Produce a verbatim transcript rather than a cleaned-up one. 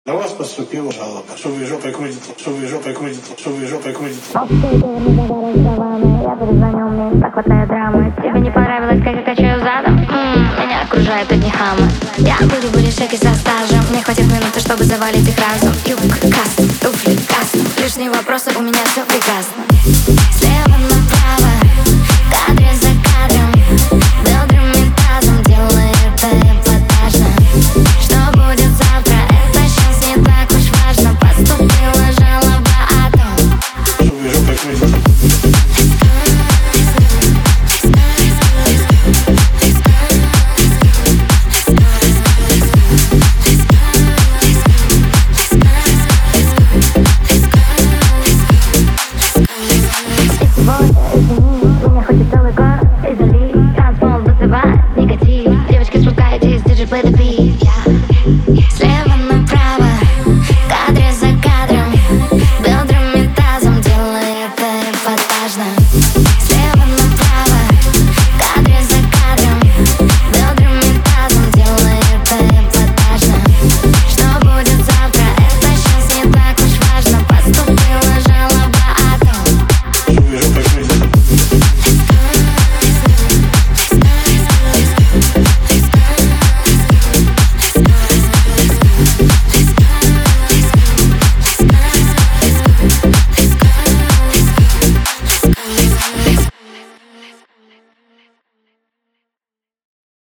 На вас поступила жалоба, что вы жопой крутите, что вы жопой крутите, что вы жопой крутите. Я перезвоню, мне так хватает драмы. Тебе не понравилось, как я качаю задом? М-м, меня окружают одни хамы. Я буду будешь со стажем. Мне хватит минуты, чтобы завалить их разум. Юг, каст, туфли, каст. Лишние вопросы, у меня все прекрасно.